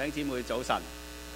弟兄姊妹早晨，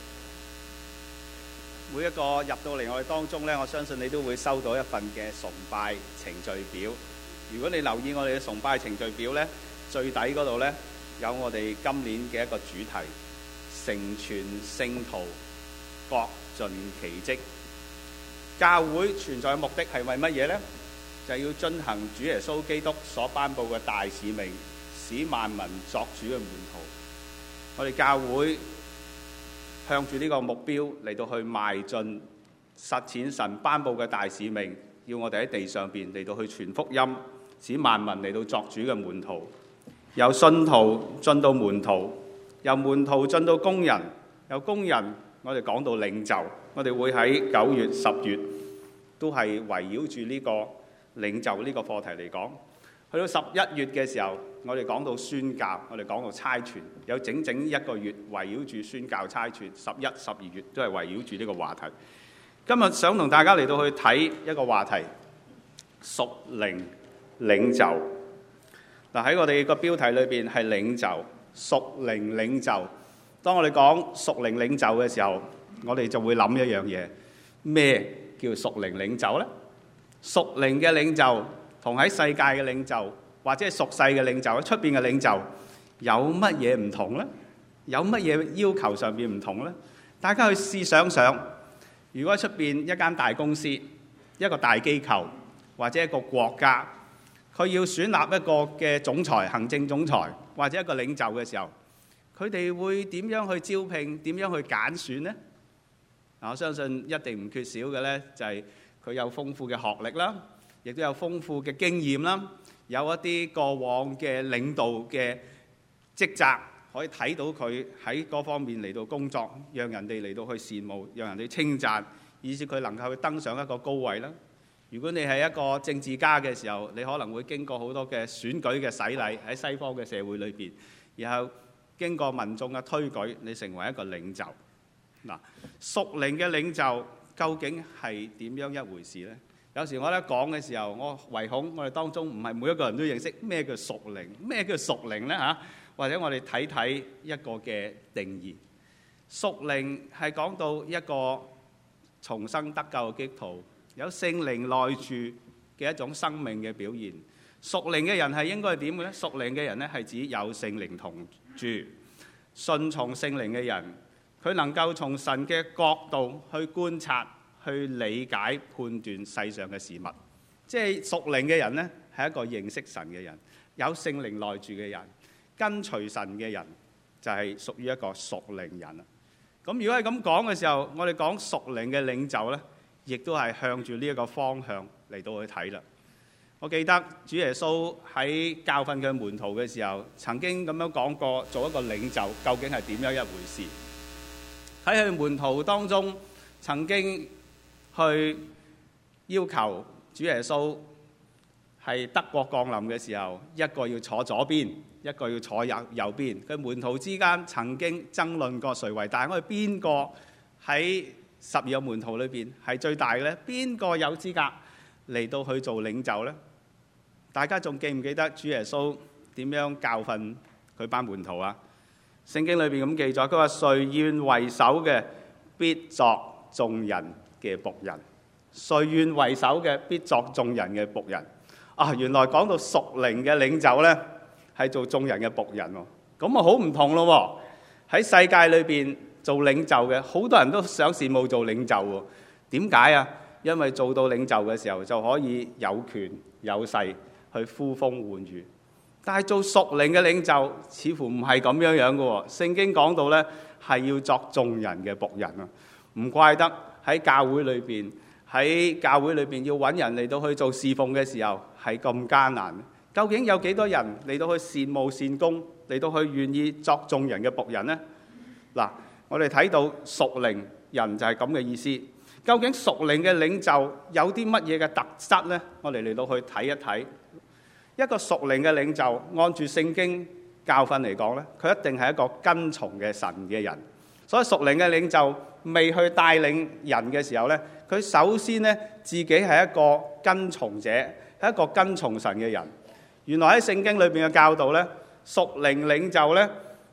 每一個入到嚟我哋當中呢，我相信你都會收到一份嘅崇拜程序表。如果你留意我哋嘅崇拜程序表呢，最底嗰度呢，有我哋今年嘅一個主題：成全聖徒，各盡其職。教會存在嘅目的係為乜嘢呢？就係要遵行主耶穌基督所頒布嘅大使命，使萬民作主嘅門徒。我哋教會向住呢個目標嚟到去邁進，實踐神頒布嘅大使命，要我哋喺地上邊嚟到去傳福音，使萬民嚟到作主嘅門徒。由信徒進到門徒，由門徒進到工人，由工人我哋講到領袖。我哋會喺9月、10月都係圍繞住呢個領袖呢個課題嚟講。去到11月嘅時候，我哋講到宣教，我哋講到差傳，有整整1個月圍繞住宣教差傳。11、12月都係圍繞住呢個話題。今日想同大家嚟到去睇一個話題：屬靈領袖。嗱，喺我哋個標題裏邊係領袖，屬靈領袖。當我哋講屬靈領袖嘅時候，我哋就會諗一樣嘢：咩叫屬靈領袖呢？屬靈嘅領袖同喺世界嘅領袖，或者係屬世嘅領袖，喺出邊嘅領袖有乜嘢唔同呢？有乜嘢要求上邊唔同呢？大家去試想想，如果喺出邊一間大公司、一個大機構或者一個國家，佢要選立一個嘅總裁、行政總裁或者一個領袖嘅時候，佢哋會點樣去招聘？點樣去揀選呢？我相信一定唔缺少嘅呢，就係佢有豐富嘅學歷啦，亦都有豐富嘅經驗啦，有一啲過往嘅領導嘅職責，可以睇到佢喺嗰方面嚟到工作，讓人哋嚟到去羨慕，讓人哋稱讚，以至佢能夠去登上一個高位啦。如果你係一個政治家嘅時候，你可能會經過好多嘅選舉嘅洗禮喺西方嘅社會裏邊，然後經過民眾嘅推舉，你成為一個領袖。嗱，屬靈嘅領袖究竟係點樣一回事呢？有時我咧講嘅時候，我唯恐我哋當中唔係每一個人都認識咩叫屬靈，咩叫屬靈呢？嚇？或者我哋睇睇一個嘅定義。屬靈係講到一個重生得救嘅基督徒，有聖靈內住嘅一種生命嘅表現。屬靈嘅人係應該係點嘅呢？屬靈嘅人呢係指有聖靈同住，順從聖靈嘅人，佢能夠從神嘅角度去觀察、去理解、判斷世上嘅事物。即係屬靈嘅人呢，係一個認識神嘅人，有聖靈內住嘅人，跟隨神嘅人，就係屬於一個屬靈人啦。咁如果係咁講嘅時候，我哋講屬靈嘅領袖呢，亦都係向住呢一個方向嚟到去睇啦。我記得主耶穌喺教訓佢門徒嘅時候，曾經咁樣講過，做一個領袖究竟係點樣一回事？喺佢門徒當中，曾經去要求主耶穌係得國降臨嘅時候，一個要坐左邊，一個要坐右邊。佢門徒之間曾經爭論過誰為大。我哋邊個喺12個門徒裏邊係最大嘅呢？邊個有資格嚟到去做領袖呢？大家仲記唔記得主耶穌點樣教訓佢班門徒啊？聖經裏邊咁記載，佢話：誰願為首嘅，必作眾人嘅僕人；誰願為首嘅，必作眾人嘅僕人。啊，原來講到屬靈嘅領袖呢，係做眾人嘅僕人喎。咁啊好唔同咯喎！喺世界裏邊做領袖嘅，好多人都想羨慕做領袖喎。點解啊？因為做到領袖嘅時候就可以有權有勢去呼風喚雨。但係做屬靈嘅領袖似乎唔係咁樣樣嘅喎。聖經講到呢，係要作眾人嘅僕人啊！唔怪得喺教會裏邊要揾人嚟到去做侍奉嘅時候係咁艱難。究竟有幾多人嚟到去羨慕善工，嚟到去願意作眾人嘅僕人呢？嗱，我哋睇到屬靈人就係咁嘅意思。究竟屬靈嘅領袖有啲乜嘢嘅特質呢？我哋嚟到去睇一睇。一個屬靈嘅領袖，按住聖經教訓嚟講呢，佢一定係一個跟從嘅神嘅人。所以屬靈嘅領袖未去帶領人嘅時候呢，佢首先呢，自己係一個跟從者，係一個跟從神嘅人。原來喺聖經裏邊嘅教導呢，屬靈領袖呢，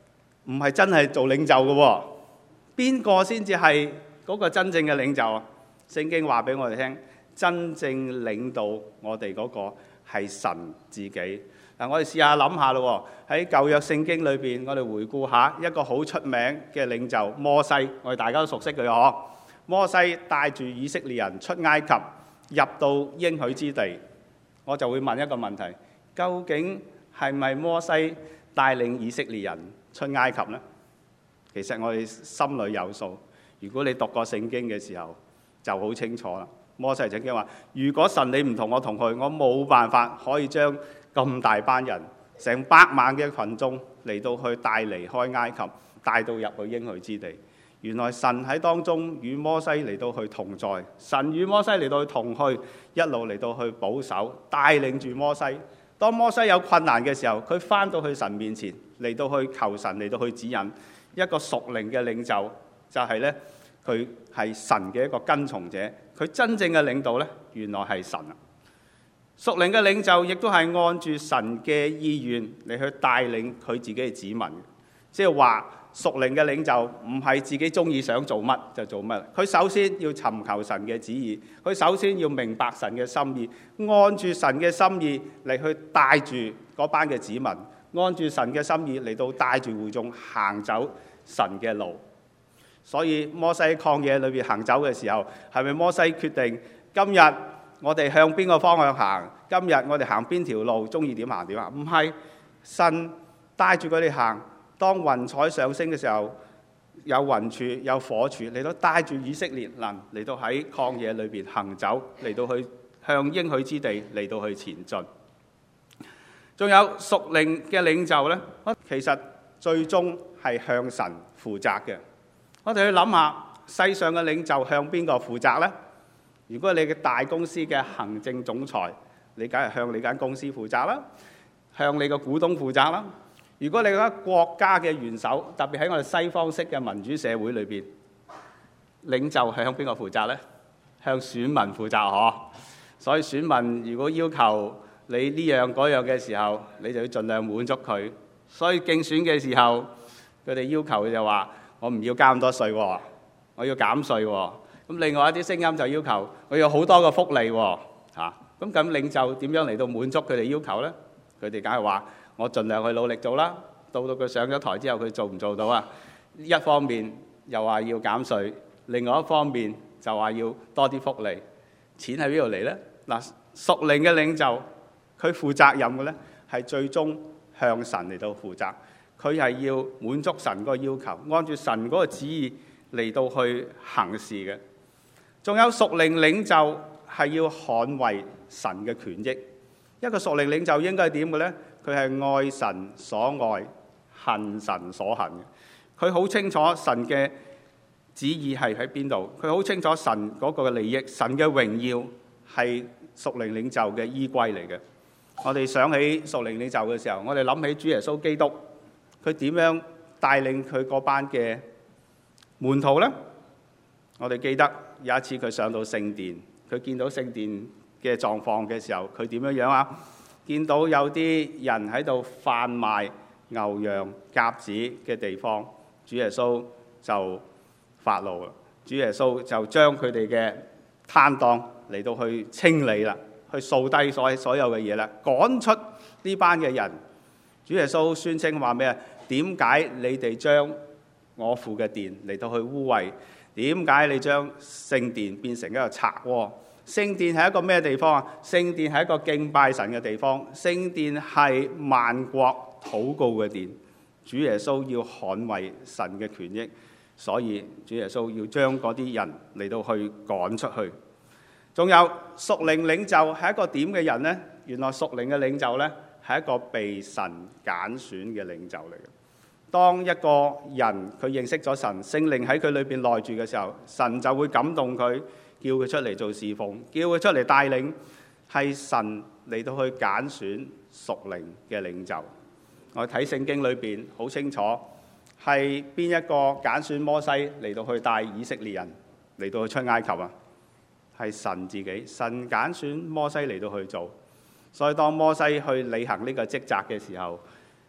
唔係真係做領袖嘅喎。邊個先至係嗰個真正嘅領袖啊？聖經話俾我哋聽，真正領導我哋嗰個係神自己。嗱，我哋試下諗下咯，喺舊約聖經裏邊，我哋回顧下一個好出名嘅領袖摩西，我哋大家都熟悉佢嗬。摩西帶住以色列人出埃及，入到應許之地，我就會問一個問題：究竟係咪摩西帶領以色列人出埃及呢？其實我哋心裏有數。如果你讀過聖經嘅時候，就好清楚啦。摩西曾經話：如果神你唔同我同去，我冇辦法可以將咁大班人，成百萬嘅群眾嚟到去帶離開埃及，帶到入去應許之地。原來神喺當中與摩西嚟到去同在，神與摩西嚟到去同去，一路嚟到去保守帶領住摩西。當摩西有困難嘅時候，佢翻到去神面前嚟到去求神嚟到去指引。一個屬靈嘅領袖就係呢，佢係神嘅一個跟從者，佢真正嘅領導呢，原來係神啊！屬靈嘅領袖亦都係按住神嘅意願嚟去帶領佢自己嘅子民，即係話屬靈嘅領袖唔係自己中意想做乜就做乜，佢首先要尋求神嘅旨意，佢首先要明白神嘅心意，按住神嘅心意嚟去帶住嗰班嘅子民，按住神嘅心意嚟到帶住會眾行走神嘅路。所以摩西喺曠野裏邊行走嘅時候，係咪摩西決定今日我哋向邊個方向行？今日我哋行邊條路，中意點行點行？唔係，神帶住佢哋行。當雲彩上升嘅時候，有雲柱有火柱嚟到帶住以色列人嚟到喺曠野裏邊行走，嚟到去向應許之地嚟到去前進。仲有屬靈嘅領袖呢，其實最終係向神負責嘅。我哋去諗下，世上嘅領袖向邊個負責呢？如果你嘅大公司嘅行政總裁，你梗係向你間公司負責啦，向你嘅股東負責啦。如果你覺得國家嘅元首，特別喺我哋西方式嘅民主社會裏邊，領袖係向邊個負責呢？向選民負責嗬。所以選民如果要求你呢樣嗰樣嘅時候，你就要盡量滿足佢。所以競選嘅時候，佢哋要求就話：我唔要加咁多稅喎，我要減稅喎。咁另外一啲聲音就要求我要好多個福利喎。咁領袖點樣嚟到滿足佢哋要求呢？佢哋梗係話：我盡量去努力做啦。到佢上咗台之後，佢做唔做到啊？一方面又話要減稅，另外一方面就話要多啲福利。錢喺邊度嚟呢？嗱，屬靈嘅領袖，佢負責任嘅呢，係最終向神嚟到負責。佢係要滿足神嗰個要求，按住神嗰個旨意嚟到去行事嘅。仲有屬靈領袖係要捍衛神嘅權益。一個屬靈領袖應該係點嘅呢？佢係愛神所愛，恨神所恨嘅。佢好清楚神嘅旨意係喺邊度，佢好清楚神嗰個利益，神嘅榮耀係屬靈領袖嘅依歸嚟嘅。我哋想起屬靈領袖嘅時候，我哋諗起主耶穌基督，佢點樣帶領佢嗰班嘅門徒呢？我哋記得有一次佢上到聖殿，佢見到聖殿嘅狀況嘅時候，佢點樣啊？見到有啲人喺度販賣牛羊鴿子嘅地方，主耶穌就發怒啦。主耶穌就將佢哋嘅攤檔嚟到去清理啦，去掃低所有嘅嘢啦，趕出呢班嘅人。主耶穌宣稱話咩啊？點解你哋將我父嘅殿嚟到去污穢？點解你將聖殿變成一個賊窩？聖殿係一個咩地方啊？聖殿係一個敬拜神嘅地方，聖殿係萬國禱告嘅殿。主耶穌要捍衛神嘅權益，所以主耶穌要將嗰啲人嚟到去趕出去。仲有屬靈領袖係一個點嘅人呢？原來屬靈嘅領袖呢，係一個被神揀選嘅領袖嚟嘅。當一個人佢認識咗神，聖靈喺佢裏邊內住嘅時候，神就會感動佢，叫佢出嚟做侍奉，叫佢出嚟帶領，係神嚟到去揀選屬靈嘅領袖。我睇聖經裏邊好清楚，係邊一個揀選摩西嚟到去帶以色列人嚟到去出埃及啊？係神自己，神揀選摩西嚟到去做。所以當摩西去履行呢個職責嘅時候，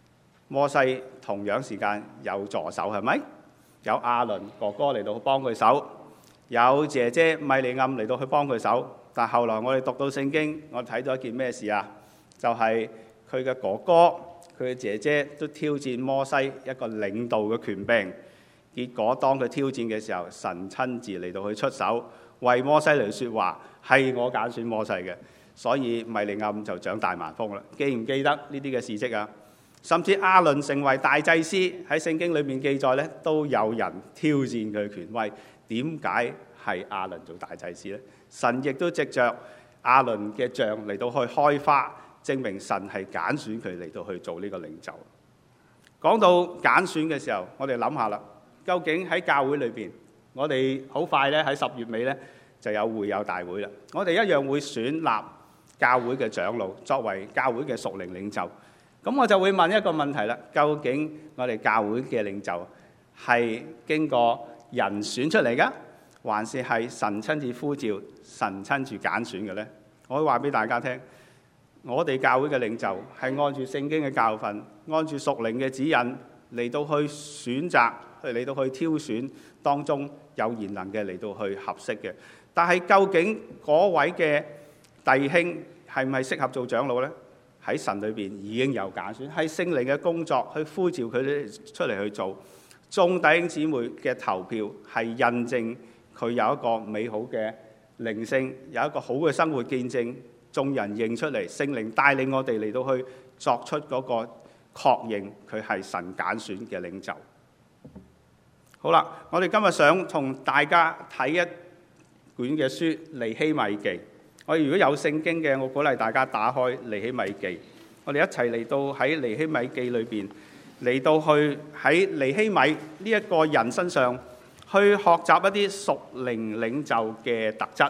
摩西同樣時間有助手，係咪？有亞倫哥哥嚟到幫佢手，有姐姐米利暗嚟到去幫佢手。但後來我哋讀到聖經，我睇到一件咩事啊？就係佢嘅哥哥、佢嘅姐姐都挑戰摩西一個領導嘅權柄。結果當佢挑戰嘅時候，神親自嚟到去出手，為摩西嚟說話，係我揀選摩西嘅。所以米利暗就長大麻風啦。記唔記得呢啲嘅事蹟啊？甚至亞倫成為大祭司，喺聖經裏面記載咧，都有人挑戰佢嘅權威。點解係亞倫做大祭司呢？神亦都藉着亞倫嘅杖嚟到去開花，證明神係揀選佢嚟到去做呢個領袖。講到揀選嘅時候，我哋諗下啦，究竟喺教會裏邊，我哋好快咧喺10月尾咧就有會友大會啦。我哋一樣會選立教會嘅長老作為教會嘅屬靈領袖。咁我就會問一個問題啦，究竟我哋教會嘅領袖係經過人選出嚟㗎，還是係神親自呼召、神親自揀選嘅呢？我會話俾大家聽，我哋教會嘅領袖係按住聖經嘅教訓，按住屬靈嘅指引嚟到去選擇，嚟到去挑選當中有賢能嘅嚟到去合適嘅。但係究竟嗰位嘅弟兄係咪適合做長老呢？喺神裏邊已經有揀選，係聖靈嘅工作去呼召佢哋出嚟去做。眾弟兄姊妹嘅投票係印證佢有一個美好嘅靈性，有一個好嘅生活見證。眾人認出嚟，聖靈帶領我哋嚟到去作出嗰個確認，佢係神揀選嘅領袖。好啦，我哋今日想同大家睇一卷嘅書《尼希米記》。我哋如果有聖經嘅，我鼓勵大家打開尼希米記，我哋一齊嚟到喺尼希米記裏邊嚟到去喺尼希米呢一個人身上去學習一啲屬靈領袖嘅特質。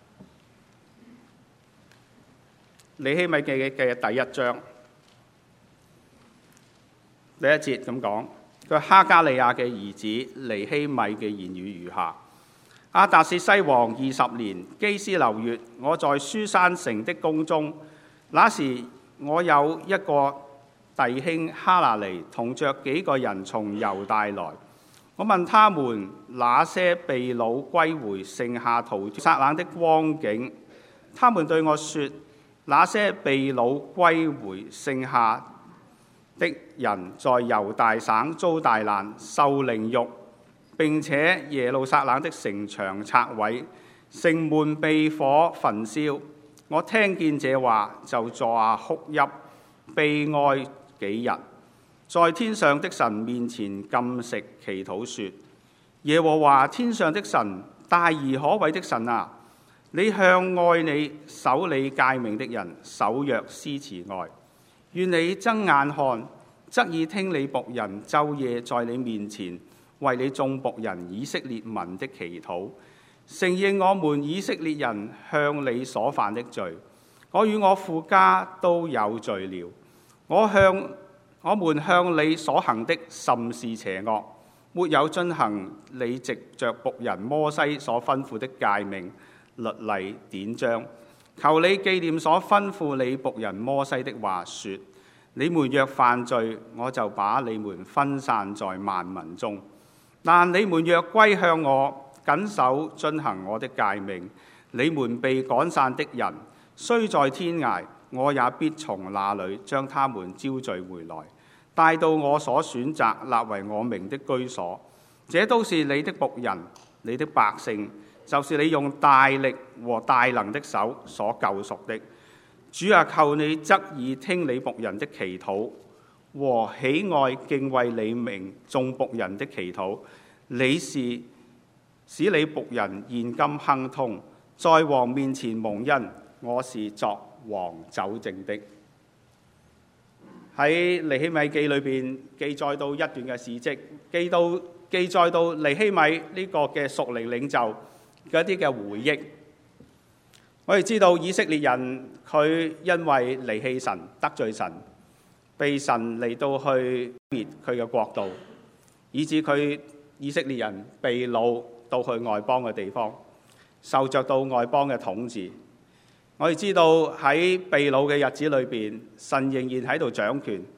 尼希米記嘅第1章第1節咁講，佢哈加利亞嘅兒子尼希米嘅言語如下：亞達薛西王20年，基斯流月，我在書珊城的宮中。那時我有一個弟兄哈拿尼，同着幾個人從猶大來。我問他們那些被擄歸回剩下逃撒冷的光景，他們對我說：那些被擄歸回剩下的人在猶大省遭大難，受凌辱，並且耶路撒冷的城牆拆毀，城門被火焚燒。我聽見這話，就坐下哭泣，悲哀幾日，在天上的神面前禁食祈禱說：耶和華天上的神，大而可畏的神啊！你向愛你守你誡命的人守約施慈愛，願你睜眼看，側耳聽你僕人晝夜在你面前為你眾僕人以色列民的祈禱，承認我們以色列人向你所犯的罪。我與我父家都有罪了，我們向你所行的甚是邪惡，沒有遵行你藉着僕人摩西所吩咐的誡命、律例、典章。求你紀念所吩咐你僕人摩西的話，說：你們若犯罪，我就把你們分散在萬民中。但你們若歸向我，謹守遵行我的誡命，你們被趕散的人，雖在天涯，我也必從那裏將他們招聚回來，帶到我所選擇立為我名的居所。這都是你的僕人，你的百姓，就是你用大力和大能的手所救贖的。主啊，求你側耳聽你僕人的祈禱，和喜愛敬畏你名眾僕人的祈禱。你是使你僕人現今亨通，在王面前蒙恩。我是作王酒政的。喺尼希米記裏邊記載到一段嘅事蹟，記載到尼希米呢個嘅屬靈領袖嘅一啲嘅回憶。我哋知道以色列人佢因為離棄神、得罪神，被神嚟到去滅佢嘅國度，以致佢以色列人被擄到去外邦嘅地方，受着到外邦嘅統治。我哋知道喺被擄嘅日子裏邊，神仍然喺度掌權。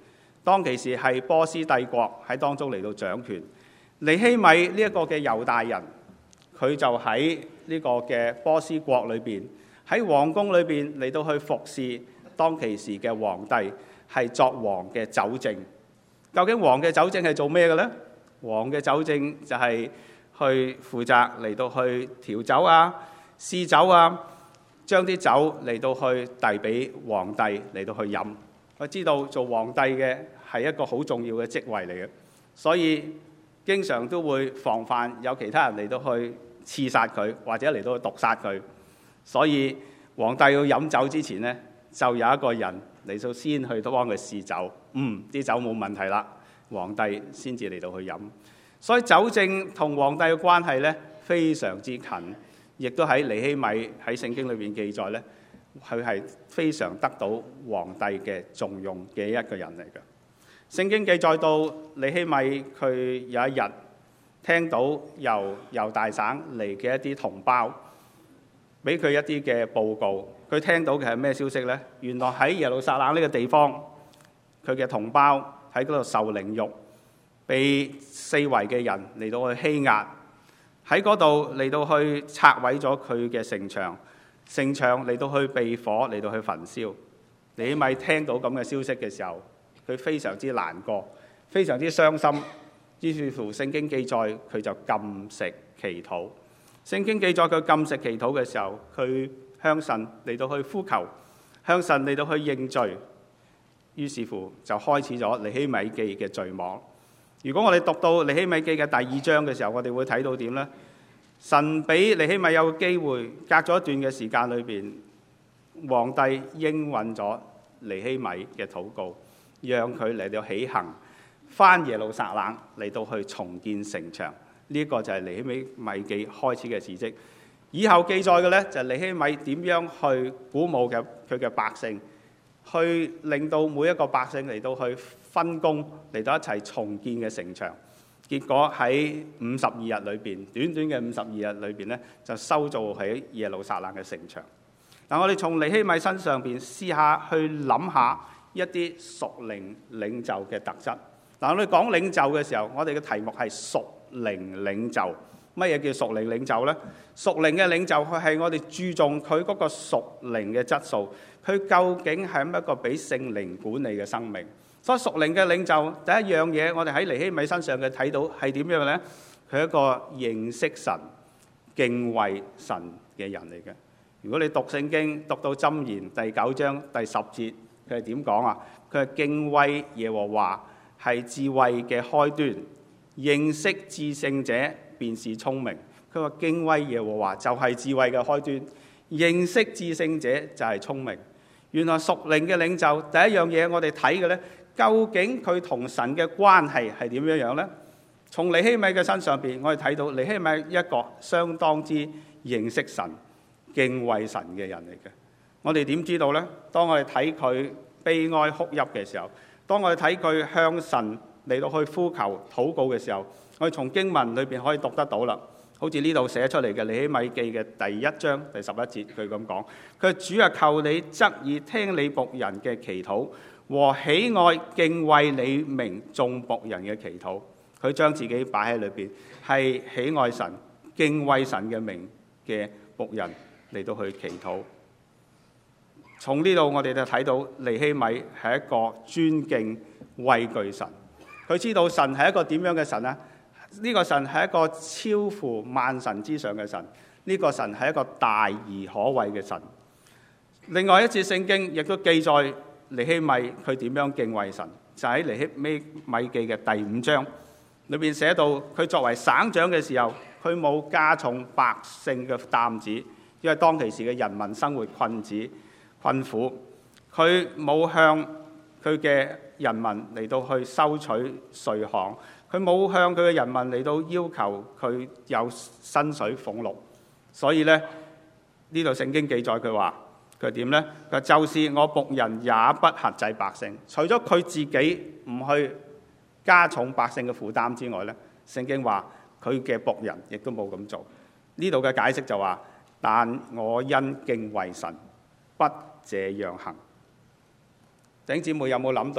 當其時係波斯帝國喺當中嚟到掌權。尼希米呢一個嘅猶大人，佢就喺呢個嘅波斯國裏邊，喺皇宮裏邊嚟到去服侍當其時嘅皇帝，係作王嘅酒政。究竟王嘅酒政係做咩嘅呢？王嘅酒政就係去負責嚟到去調酒啊、試酒啊，將啲酒嚟到去遞俾皇帝嚟到去飲。我知道做皇帝嘅係一個好重要嘅職位嚟嘅，所以經常都會防範有其他人嚟到去刺殺佢，或者嚟到去毒殺佢。所以皇帝要飲酒之前呢，就有一個人嚟到先去幫佢試酒，啲酒冇問題啦，皇帝先至嚟到去飲。所以酒政同皇帝嘅關係呢，非常之近，亦都喺尼希米喺聖經裏邊記載呢，佢係非常得到皇帝嘅重用嘅一個人嚟嘅。聖經記載到尼希米佢有一日聽到由猶大省嚟嘅一啲同胞俾佢一啲嘅報告，佢聽到嘅係咩消息呢？原來喺耶路撒冷呢個地方，佢嘅同胞喺嗰度受凌辱，被四圍嘅人嚟到去欺壓，喺嗰度嚟到去拆毀咗佢嘅城牆，城牆嚟到去被火嚟到去焚燒。尼希米聽到咁嘅消息嘅時候，佢非常之難過，非常之傷心。於是乎聖經記載佢就禁食祈禱。聖經記載佢禁食祈禱嘅時候，佢向神嚟到去呼求，向神嚟到去認罪。於是乎就開始咗尼希米記嘅序幕。如果我哋讀到尼希米記嘅第2章嘅時候，我哋會睇到點呢？神俾尼希米有個機會，隔咗一段嘅時間裏邊，皇帝應允咗尼希米嘅禱告，讓佢嚟到起行返耶路撒冷嚟到去重建城牆。呢個就係尼希米記開始嘅事蹟。以後記載嘅呢，就係尼希米點樣去鼓舞佢嘅百姓，去令到每一個百姓嚟到去分工嚟到一齊重建嘅城牆。結果喺52日裏邊，短短嘅52日裏邊呢，就修造喺耶路撒冷嘅城牆。嗱，我哋從尼希米身上邊試下去諗下一啲屬靈領袖嘅特質。嗱，我哋講領袖嘅時候，我哋嘅題目係屬靈領袖。乜嘢叫屬靈領袖呢？屬靈嘅領袖，佢係我哋注重佢嗰個屬靈嘅質素，佢究竟係一個俾聖靈管理嘅生命。所以屬靈嘅領袖第一樣嘢，我哋喺尼希米身上嘅睇到係點樣呢？佢係一個認識神、敬畏神嘅人嚟嘅。如果你讀聖經讀到箴言第9章第10節，佢係點講啊？佢係敬畏耶和華係智慧嘅開端，認識至聖者便是聰明。佢話敬畏耶和華就係智慧嘅開端，認識至聖者就係聰明。原來屬靈嘅領袖第一樣嘢我哋睇嘅呢，究竟佢同神嘅關係係點樣呢？從尼希米嘅身上邊，我哋睇到尼希米一個相當之認識神、敬畏神嘅人嚟嘅。我哋點知道呢？當我哋睇佢悲哀哭泣嘅時候，當我哋睇佢向神嚟到去呼求禱告嘅時候，我哋從經文裏邊可以讀得到啦。好似呢度寫出嚟嘅尼希米記嘅第1章第11節，佢咁講：佢主啊，求你側耳聽你僕人嘅祈禱，和喜愛敬畏你名眾僕人嘅祈禱。佢將自己擺喺裏邊，係喜愛神、敬畏神嘅名嘅僕人嚟到去祈禱。從呢度我哋就睇到尼希米係一個尊敬畏懼神。佢知道神係一個點樣嘅神呢？呢個神係一個超乎萬神之上嘅神。呢個神係一個大而可畏嘅神。另外一節聖經亦都記載尼希米佢點樣敬畏神，就喺尼希米記嘅第5章裏邊寫到，佢作為省長嘅時候，佢冇加重百姓嘅擔子，因為當其時嘅人民生活困苦，佢冇向佢嘅人民嚟到去收取稅項，佢冇向佢嘅人民嚟到要求佢有薪水俸祿。所以呢，呢度聖經記載佢話佢點呢？佢就是我僕人也不轄制百姓。除咗佢自己唔去加重百姓嘅負擔之外呢，聖經話佢嘅僕人亦都冇咁做。呢度嘅解釋就話：但我因敬畏神，不這樣行。弟兄姊妹有冇諗到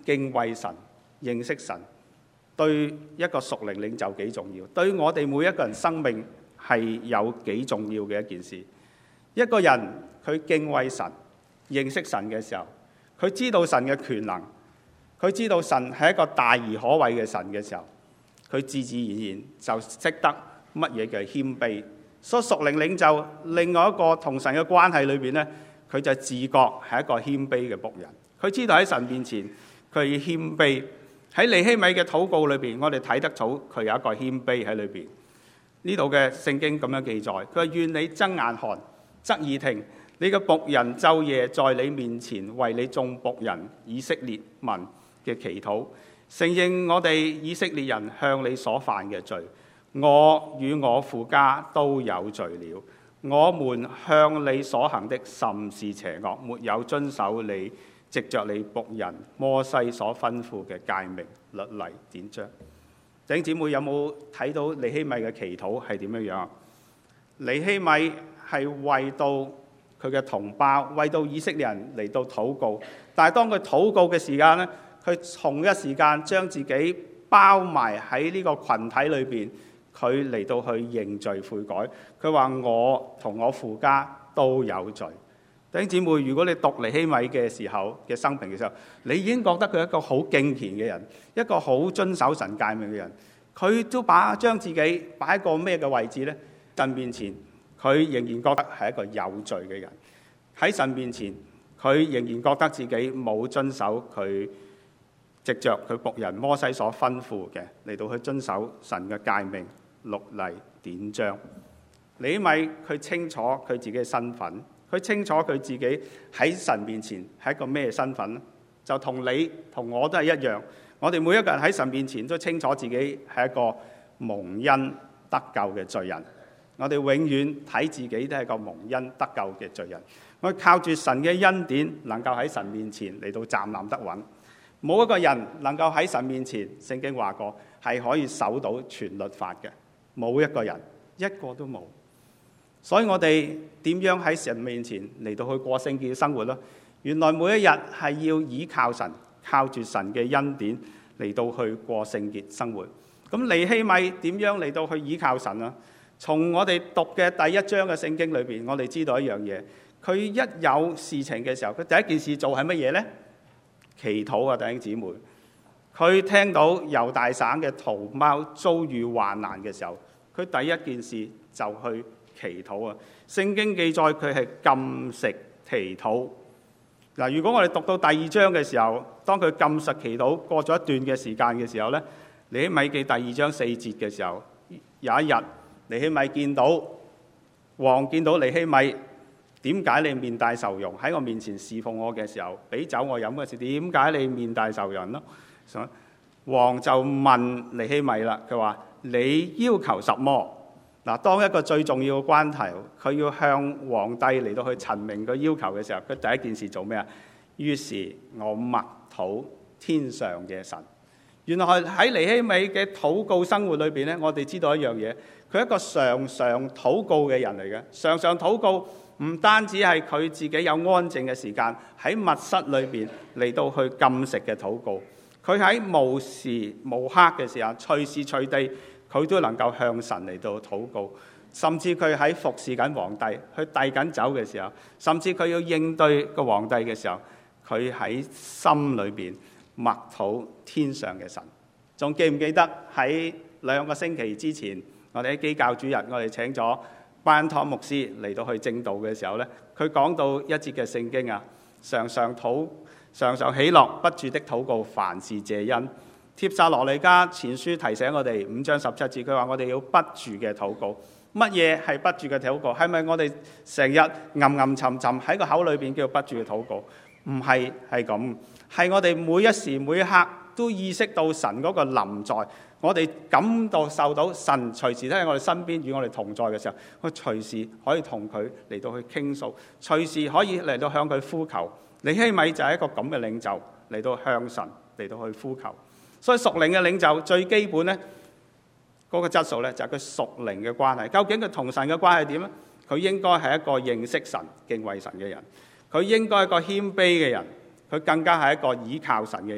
敬畏神、認識神，對一個屬靈領袖幾重要，對我哋每一個人生命係有幾重要嘅一件事。一個人佢敬畏神、認識神嘅時候，佢知道神嘅權能，佢知道神係一個大而可畏嘅神嘅時候，佢自自然然就識得乜嘢叫謙卑。所以屬靈領袖另外一個同神嘅關係裏邊呢，佢就自覺係一個謙卑嘅僕人。佢知道喺神面前佢要謙卑。喺尼希米嘅禱告裏邊，我哋睇得到佢有一個謙卑喺裏邊。呢度嘅聖經咁樣記載，佢話願你睜眼看，側耳聽，你嘅僕人晝夜在你面前為你眾僕人以色列民嘅祈禱，承認我哋以色列人向你所犯嘅罪。我與我父家都有罪了，我們向你所行的甚是邪惡，沒有遵守你藉着你僕人摩西所吩咐嘅誡命、律例、典章。弟兄姊妹有冇睇到尼希米嘅祈禱係點樣樣？尼希米係為到佢嘅同胞，為到以色列人嚟到禱告，但係當佢禱告嘅時間呢，佢同一時間將自己包埋喺呢個群體裏邊，佢嚟到去認罪悔改。佢話我同我父家都有罪。弟兄姊妹，如果你讀尼希米嘅時候嘅生平嘅時候，你已經覺得佢係一個好敬虔嘅人，一個好遵守神誡命嘅人。佢都將自己擺喺個咩嘅位置呢？神面前，佢仍然覺得係一個有罪嘅人。喺神面前，佢仍然覺得自己冇遵守佢藉着佢僕人摩西所吩咐嘅嚟到去遵守神嘅誡命、律例、典章。尼希米佢清楚佢自己嘅身份。佢清楚佢自己喺神面前係一個咩身份，就同你同我都係一樣。我哋每一個人喺神面前都清楚自己係一個蒙恩得救嘅罪人。我哋永遠睇自己都係一個蒙恩得救嘅罪人。我靠住神嘅恩典，能夠喺神面前嚟到站立得穩。冇一個人能夠喺神面前，聖經話過係可以守到全律法嘅，冇一個人，一個都冇。所以我哋點樣喺神面前嚟到去過聖潔嘅生活呢？原來每一日係要依靠神，靠住神嘅恩典嚟到去過聖潔生活。咁尼希米點樣嚟到去依靠神啊？從我哋讀嘅第一章嘅聖經裏邊，我哋知道一樣嘢。佢一有事情嘅時候，佢第一件事做係乜嘢呢？祈禱啊，弟兄姊妹。佢聽到猶大省嘅同胞遭遇患難嘅時候，佢第一件事就去祈禱啊！聖經記載佢係禁食祈禱。嗱，如果我哋讀到第二章嘅時候，當佢禁食祈禱過咗一段嘅時間嘅時候呢，尼希米記第二章4節嘅時候，有一日尼希米見到王見到尼希米，點解你面帶愁容喺我面前侍奉我嘅時候，俾酒我飲嘅時，點解你面帶愁容咯？王就問尼希米啦，佢話你要求什麼？嗱，當一個最重要嘅關頭，佢要向皇帝嚟到去陳明個要求嘅時候，佢第一件事做咩啊？於是我默禱天上嘅神。原來喺尼希米嘅禱告生活裏邊呢，我哋知道一樣嘢，佢係一個常常禱告嘅人嚟嘅。常常禱告唔單止係佢自己有安靜嘅時間喺密室裏邊嚟到去禁食嘅禱告，佢喺無時無刻嘅時候，隨時隨地，佢都能夠向神嚟到禱告，甚至佢喺服侍緊皇帝，去遞緊酒嘅時候，甚至佢要應對個皇帝嘅時候，佢喺心裏邊默禱天上嘅神。仲記唔記得喺2個星期之前，我哋喺基教主日，我哋請咗班湯牧師嚟到去證道嘅時候呢，佢講到一節嘅聖經啊，常常喜樂，不住的禱告，凡事謝恩。帖撒羅尼迦前書提醒我哋5章17節，佢話我哋要不住嘅禱告。乜嘢係不住嘅禱告？係咪我哋成日吟沉沉喺個口裏邊叫不住嘅禱告？唔係，係咁，係我哋每一時每一刻都意識到神嗰個臨在，我哋感到受到神隨時都喺我哋身邊與我哋同在嘅時候，我隨時可以同佢嚟到去傾訴，隨時可以嚟到向佢呼求。尼希米就係一個咁嘅領袖，嚟到向神嚟到去呼求。所以屬靈嘅領袖最基本呢，嗰個質素呢，就係佢屬靈嘅關係。究竟佢同神嘅關係點呢？佢應該係一個認識神、敬畏神嘅人，佢應該係一個謙卑嘅人，佢更加係一個倚靠神嘅人。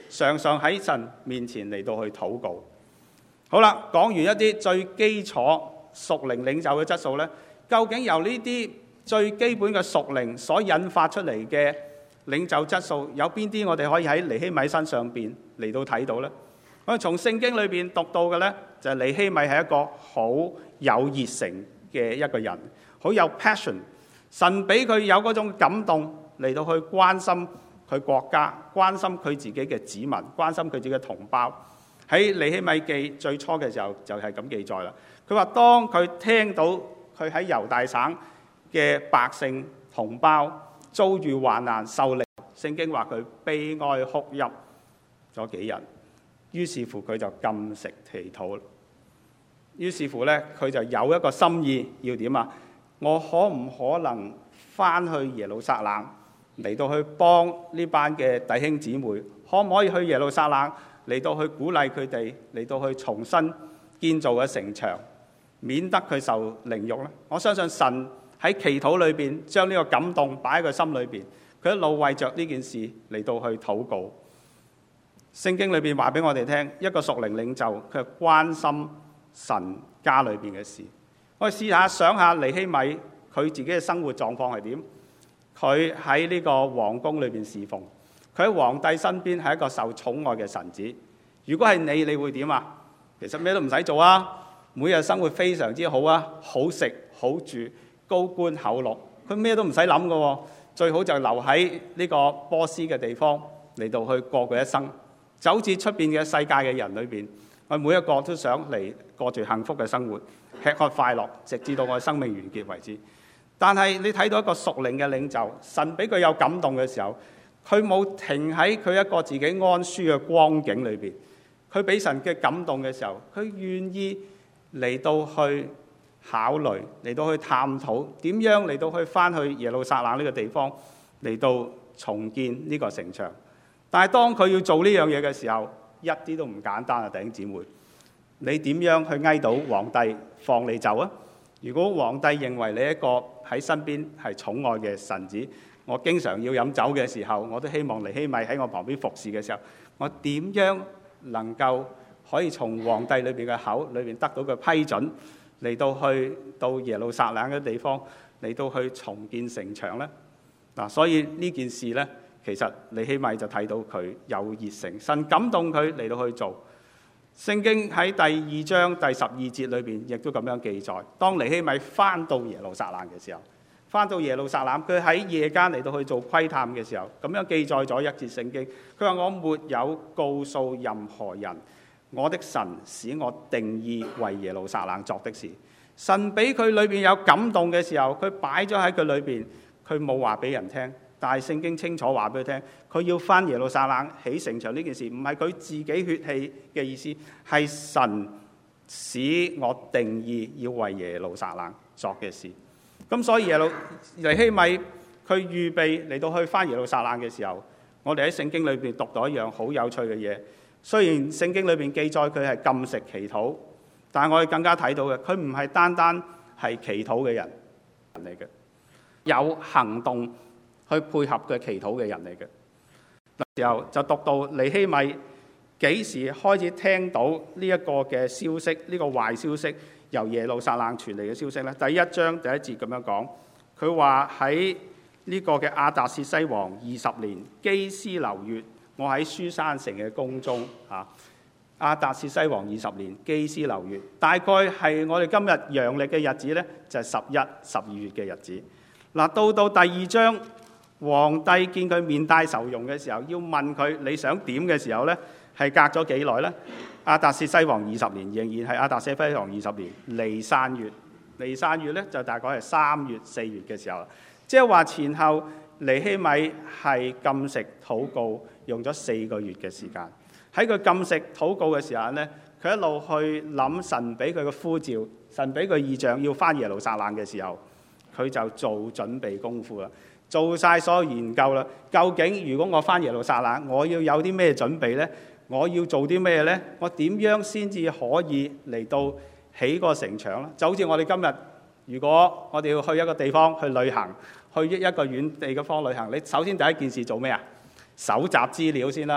常常喺神面前嚟到去禱告。好啦，講完一啲最基礎屬靈領袖嘅質素呢，究竟由呢啲最基本嘅屬靈所引發出嚟嘅領袖質素，有邊啲我哋可以喺尼希米身上邊嚟到睇到呢？我哋從聖經裏邊讀到嘅呢，就係尼希米係一個好有熱誠嘅一個人，好有 passion。神俾佢有嗰種感動嚟到去關心佢國家，關心佢自己嘅子民，關心佢自己嘅同胞。喺尼希米記最初嘅時候就係咁記載啦。佢話當佢聽到佢喺猶大省嘅百姓同胞遭遇患難受凌，聖經話佢悲哀哭泣咗幾日。於是乎佢就禁食祈禱，於是乎呢，佢就有一個心意要點啊？我可唔可能翻去耶路撒冷嚟到去幫呢班嘅弟兄姊妹？可唔可以去耶路撒冷嚟到去鼓勵佢哋，嚟到去重新建造嘅城牆，免得佢受凌辱呢？我相信神喺祈禱裏邊將呢個感動擺喺佢心裏邊，佢一路為着呢件事嚟到去禱告。聖經裏邊話俾我哋聽，一個屬靈領袖佢係關心神家裏邊嘅事。我哋試下想下尼希米佢自己嘅生活狀況係點？佢喺呢個皇宮裏邊侍奉，佢喺皇帝身邊係一個受寵愛嘅臣子。如果係你會點啊？其實咩都唔使做啊，每日生活非常之好啊，好食好住，高官厚祿，佢咩都唔使諗㗎，最好就留喺呢個波斯嘅地方嚟到去過佢一生。就好似出邊嘅世界嘅人裏邊，我每一個都想嚟過住幸福嘅生活，吃喝快樂，直至到我生命完結為止。但係你睇到一個屬靈嘅領袖，神俾佢有感動嘅時候，佢冇停喺佢一個自己安舒嘅光景裏邊，佢俾神嘅感動嘅時候，佢願意嚟到去考慮，嚟到去探討點樣嚟到去翻去耶路撒冷呢個地方嚟到重建呢個城牆。但係當佢要做呢樣嘢嘅時候，一啲都唔簡單啊！弟兄姊妹，你點樣去挨到皇帝放你走啊？如果皇帝認為你一個喺身邊係寵愛嘅臣子，我經常要飲酒嘅時候，我都希望尼希米喺我旁邊服侍嘅時候，我點樣能夠可以從皇帝裏邊嘅口裏邊得到嘅批准，嚟到耶路撒冷嘅地方嚟到去重建城牆呢？嗱，所以呢件事呢，其實尼希米就睇到佢有熱誠，神感動佢嚟到去做。聖經喺第2章第12節裏邊亦都咁樣記載，當尼希米翻到耶路撒冷嘅時候，翻到耶路撒冷，佢喺夜間嚟到去做窺探嘅時候，咁樣記載咗一節聖經。佢話：我沒有告訴任何人，我的神使我定意為耶路撒冷作的事。神俾佢裏邊有感動嘅時候，佢擺咗喺佢裏邊，佢冇話俾人聽。但係聖經清楚話俾佢聽，佢要翻耶路撒冷起城牆呢件事，唔係佢自己血氣嘅意思，係神使我定意要為耶路撒冷作嘅事。咁所以尼希米佢預備嚟到去翻耶路撒冷嘅時候，我哋喺聖經裏邊讀到一樣好有趣嘅嘢。雖然聖經裏邊記載佢係禁食祈禱，但係我哋更加睇到嘅，佢唔係單單係祈禱嘅人嚟嘅，有行動去配合佢祈禱嘅人嚟嘅。時候就讀到尼希米幾時開始聽到呢一個嘅消息，呢個壞消息由耶路撒冷傳嚟嘅消息呢？第1章第1節咁樣講，佢話喺呢個嘅亞達薛西王20年基斯流月，我喺書珊城嘅宮中啊。亞達薛西王20年基斯流月，大概係我哋今日陽曆嘅日子呢，就係11、12月嘅日子。嗱，到第2章。皇帝見佢面帶愁容嘅時候，要問佢你想點嘅時候呢，係隔咗幾耐呢？亞達薛西王20年，仍然係亞達薛西王20年尼散月。尼散月呢，就大概係3月、4月嘅時候，即係話前後尼希米係禁食禱告用咗4個月嘅時間。喺佢禁食禱告嘅時候呢，佢一路去諗神俾佢嘅呼召，神俾佢異象要翻耶路撒冷嘅時候，佢就做準備功夫啦。做晒所有研究啦，究竟如果我翻耶路撒冷，我要有啲咩準備呢？我要做啲咩呢？我點樣先至可以嚟到起個城牆呢？就好似我哋今日，如果我哋要去一個地方去旅行，去一個遠地嘅方旅行，你首先第一件事做咩啊？搜集資料先啦。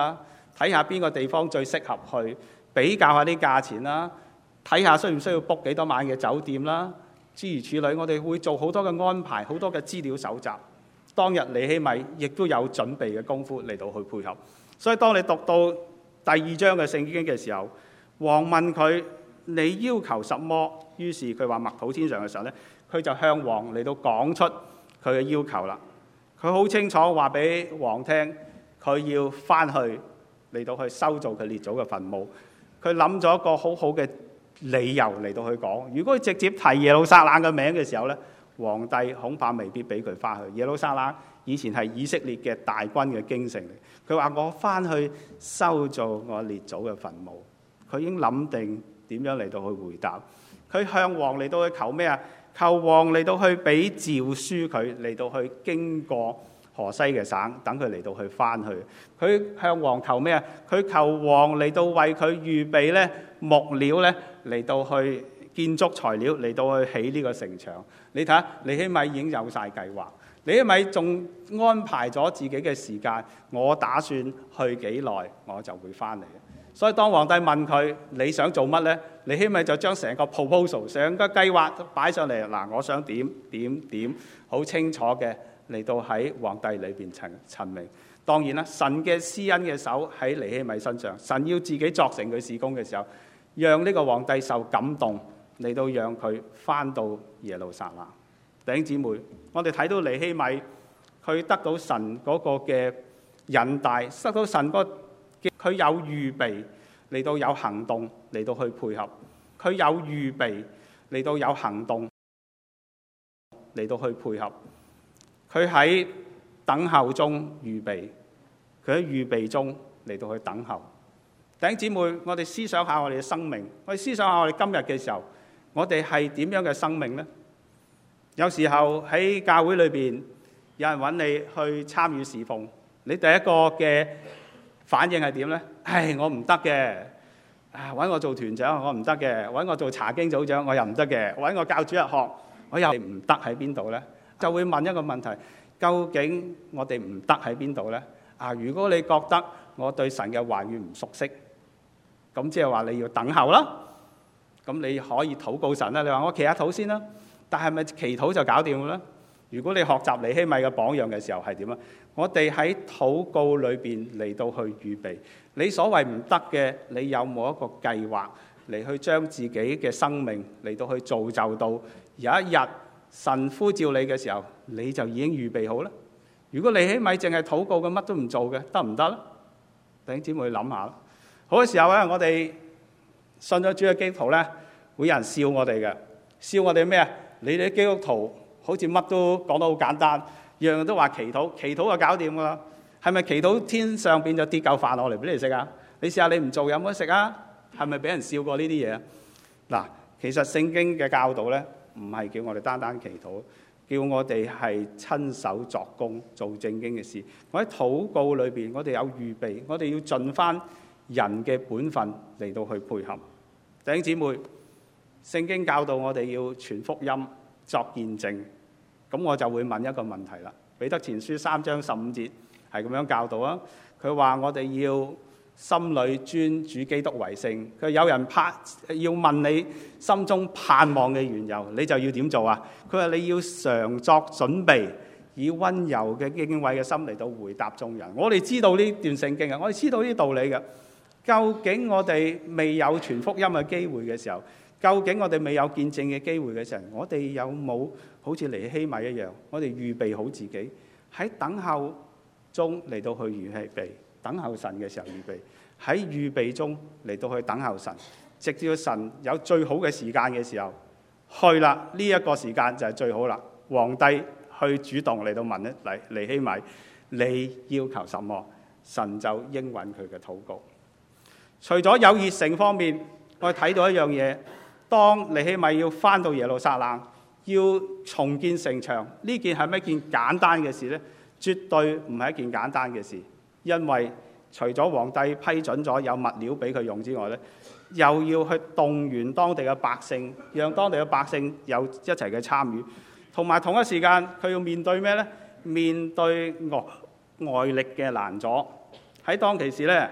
睇下邊個地方最適合去，比較下啲價錢啦，睇下需唔需要 book 幾多晚嘅酒店啦，諸如此類。我哋會做好多嘅安排，好多嘅資料搜集。當日尼希米亦都有準備嘅功夫嚟到去配合。所以當你讀到第2章嘅聖經嘅時候，王問佢：你要求什麼？於是佢話默禱天上嘅時候呢，佢就向王嚟到講出佢嘅要求啦。佢好清楚話俾王聽，佢要翻去嚟到去修造佢列祖嘅墳墓。佢諗咗一個好好嘅理由嚟到去講。如果佢直接提耶路撒冷嘅名嘅時候呢，皇帝恐怕未必俾佢翻去。耶路撒冷以前係以色列嘅大軍嘅京城嚟。佢話我翻去修造我列祖嘅墳墓。佢已經諗定點樣嚟到去回答。佢向王嚟到去求咩啊？求王嚟到去俾詔書佢嚟到去經過河西嘅省，等佢嚟到去翻去。佢向王求咩啊？佢求王嚟到為佢預備咧木料咧，嚟到去建築材料，嚟到去起呢個城牆。你睇下，尼希米已經有晒計劃。尼希米仲安排咗自己嘅時間，我打算去幾耐我就會翻嚟。所以當皇帝問佢你想做乜呢？尼希米就將成個 proposal、成個計劃擺上嚟。嗱，我想點，好清楚嘅嚟到喺皇帝裏邊陳明。當然啦，神嘅施恩嘅手喺尼希米身上，神要自己作成佢事工嘅時候，讓呢個皇帝受感動，嚟到讓佢翻到耶路撒冷。弟兄姊妹，我哋睇到尼希米佢得到神嗰個嘅引帶，得到神佢有預備嚟到有行動嚟到去配合，佢有預備嚟到有行動嚟到去配合，佢喺等候中預備，佢喺預備中嚟到去等候。弟兄姊妹，我哋思想下我哋嘅生命，我哋思想下我哋今日嘅時候，我哋係點樣嘅生命呢？有時候喺教會裏邊有人揾你去參與侍奉，你第一個嘅反應係點呢？我唔得嘅，揾我做團長我唔得嘅，揾我做查經組長我又唔得嘅，揾我教主日學我又唔得，喺邊度呢？就會問一個問題：究竟我哋唔得喺邊度呢？如果你覺得我對神嘅話語唔熟悉，咁即係話你要等候啦。咁你可以禱告神啦。你話我祈下禱先啦，但係咪祈禱就搞掂嘅咧？如果你學習尼希米嘅榜樣嘅時候係點啊？我哋喺禱告裏邊嚟到去預備。你所謂唔得嘅，你有冇一個計劃嚟去將自己嘅生命嚟到去造就到有一日神呼召你嘅時候，你就已經預備好啦。如果尼希米淨係禱告嘅，乜都唔做嘅，得唔得咧？弟兄姊妹諗下。好嘅時候咧，我哋信咗主嘅基督徒咧，會有人笑我哋嘅，笑我哋咩啊？你哋基督徒好似乜都講得好簡單，樣樣都話祈禱，祈禱就搞掂噶啦。係咪祈禱天上邊就跌嚿飯落嚟俾你食啊？你試下你唔做有冇得食啊？係咪俾人笑過呢啲嘢啊？嗱，其實聖經嘅教導咧，唔係叫我哋單單祈禱，叫我哋係親手作工做正經嘅事。我喺禱告裏邊，我哋有預備，我哋要盡翻人嘅本分嚟到去配合。弟兄姊妹，聖經教導我哋要傳福音作見證，咁我就會問一個問題啦。彼得前書3章15節係咁樣教導啊。佢話我哋要心裏尊主基督為聖。佢有人要問你心中盼望嘅緣由，你就要點做啊？佢話你要常作準備，以溫柔嘅敬畏嘅心嚟到回答眾人。我哋知道呢段聖經啊，我哋知道呢啲道理嘅。究竟我哋未有傳福音嘅機會嘅時候，究竟我哋未有見證嘅機會嘅時候，我哋有冇好似尼希米一樣，我哋預備好自己喺等候中嚟到去預備，等候神嘅時候預備，喺預備中嚟到去等候神，直至神有最好嘅時間嘅時候去啦。呢一個時間就係最好啦。皇帝去主動嚟到問尼希米，你要求什麼？神就應允佢嘅禱告。除咗有熱誠方面，我哋睇到一樣嘢，當尼希米要翻到耶路撒冷，要重建城牆，呢件係咪一件簡單嘅事呢？絕對唔係一件簡單嘅事，因為除咗皇帝批准咗有物料俾佢用之外呢，又要去動員當地嘅百姓，讓當地嘅百姓有一齊嘅參與，同埋同一時間佢要面對咩呢？面對外力嘅攔阻。喺當其時呢，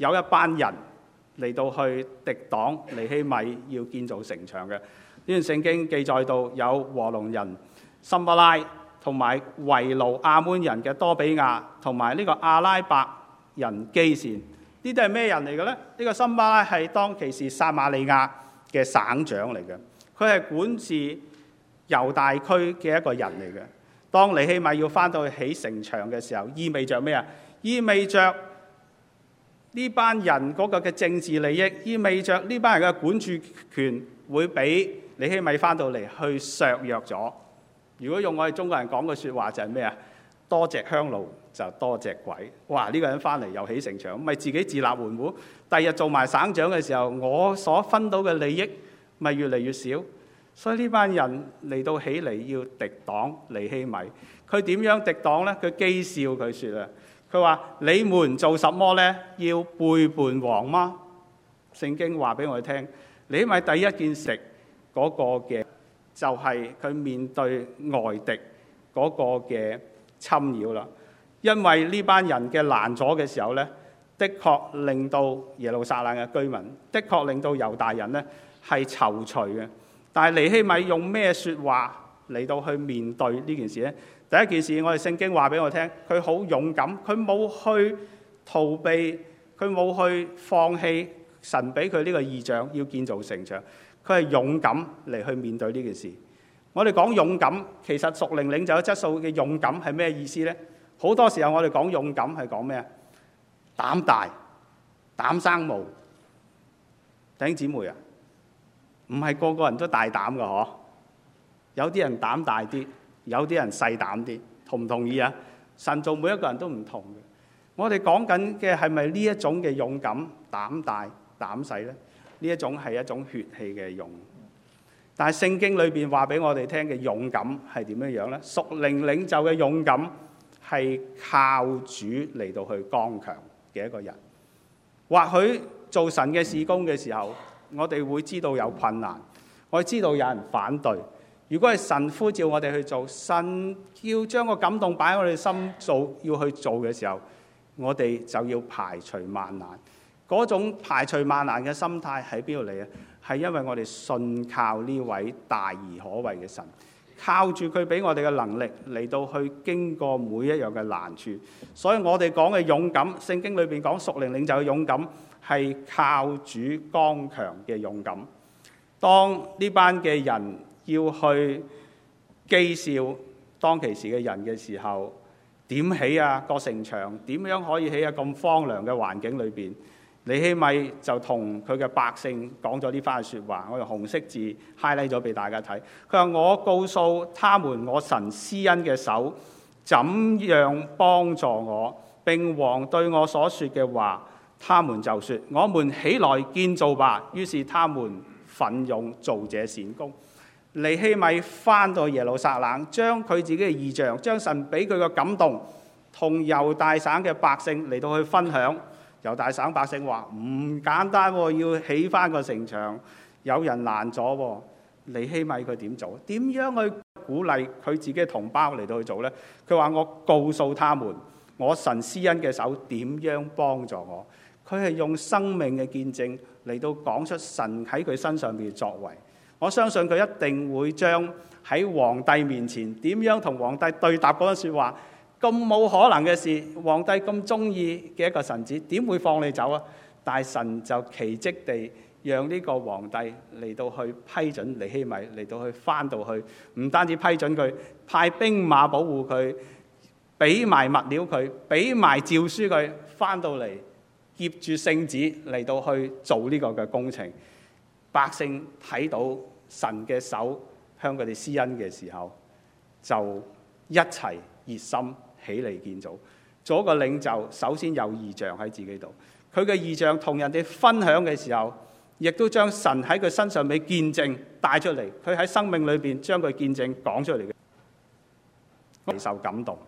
有一班人嚟到去敵擋尼希米要建造城牆嘅。呢段聖經記載到有和龍人參巴拉，同埋為奴亞捫人嘅多比亞，同埋呢個阿拉伯人基善。呢啲係咩人嚟嘅呢？呢個參巴拉係當其時撒瑪利亞嘅省長嚟嘅，佢係管治猶大區嘅一個人嚟嘅。當尼希米要翻到去起城牆嘅時候，意味着咩啊？意味着呢班人嗰個嘅政治利益，意味着呢班人嘅管治權會俾尼希米翻到嚟去削弱咗。如果用我哋中國人講嘅説話就係咩啊？多隻香爐就多隻鬼。哇！呢個人翻嚟又起城牆，咪自己自立門戶。第日做埋省長嘅時候，我所分到嘅利益咪越嚟越少。所以呢班人嚟到起嚟要敵擋尼希米。佢點樣敵擋呢？佢譏笑佢説啊，佢話：你們做什麼呢？要背叛王嗎？聖經話俾我哋聽，尼希米第一件事嗰個嘅就係佢面對外敵嗰個嘅侵擾啦。因為呢班人嘅攔阻嘅時候呢，的確令到耶路撒冷嘅居民，的確令到猶大人呢係躊躇嘅。但係尼希米用咩説話嚟到去面對呢件事呢？第一件事，我哋聖經話俾我聽，佢好勇敢，佢冇去逃避，佢冇去放棄神俾佢呢個異象要建造城牆，佢係勇敢嚟去面對呢件事。我哋講勇敢，其實屬靈領袖質素嘅勇敢係咩意思呢？好多時候我哋講勇敢係講咩啊？膽大、膽生毛。弟兄姊妹啊，唔係個個人都大膽㗎嗬，有啲人膽大啲，有啲人細膽啲，同唔同意啊？神做每一個人都唔同嘅。我哋講緊嘅係咪呢一種嘅勇敢、膽大、膽細呢？呢一種係一種血氣嘅勇。但係聖經裏邊話俾我哋聽嘅勇敢係點樣樣呢？屬靈領袖嘅勇敢係靠主嚟到去剛強嘅一個人。或許做神嘅事工嘅時候，我哋會知道有困難，我哋知道有人反對。如果係神呼召我哋去做，神要將個感動擺喺我哋心做，要去做嘅時候，我哋就要排除萬難。嗰種排除萬難嘅心態喺邊度嚟啊？係因為我哋信靠呢位大而可畏嘅神，靠住佢俾我哋嘅能力嚟到去經過每一樣嘅難處。所以我哋講嘅勇敢，聖經裏邊講屬靈領袖嘅勇敢，係靠主剛強嘅勇敢。當呢班嘅人要去譏笑當其時嘅人嘅時候，點起啊個城牆？點樣可以起喺咁荒涼嘅環境裏邊？尼希米就同佢嘅百姓講咗呢番説話，我用紅色字 highlight 咗俾大家睇。佢話：我告訴他們，我神施恩嘅手怎樣幫助我，並王對我所說嘅話，他們就說：我們起來建造吧。於是他們奮勇做這善工。尼希米翻到耶路撒冷，將佢自己嘅異象，將神俾佢嘅感動，同猶大省嘅百姓嚟到去分享。猶大省百姓話：唔簡單喎，要起翻個城牆，有人攔咗喎。尼希米佢點做？點樣去鼓勵佢自己嘅同胞嚟到去做呢？佢話：我告訴他們，我神施恩嘅手點樣幫助我。佢係用生命嘅見證嚟到講出神喺佢身上邊嘅作為。我相信佢一定會將喺皇帝面前點樣同皇帝對答嗰陣説話。咁冇可能嘅事，皇帝咁中意嘅一個臣子，點會放你走啊？但係神就奇蹟地讓呢個皇帝嚟到去批准尼希米嚟到去翻到去，唔單止批准佢，派兵馬保護佢，俾埋物料佢，俾埋詔書佢，翻到嚟接住聖旨嚟到去做呢個嘅工程。百姓睇到神嘅手向佢哋施恩嘅時候，就一齊熱心起嚟建造。做一個領袖，首先有異象喺自己度，佢嘅異象同人哋分享嘅時候，亦都將神喺佢身上嘅見證帶出嚟。佢喺生命裏邊將佢見證講出嚟嘅，我受感動。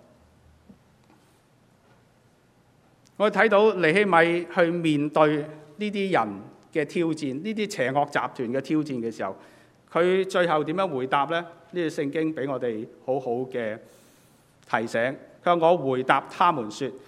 我哋睇到尼希米去面對呢啲人嘅挑戰，呢啲邪惡集團嘅挑戰嘅時候，佢最後點樣回答呢？呢個聖經俾我哋好好嘅提醒。佢話：我回答他們說，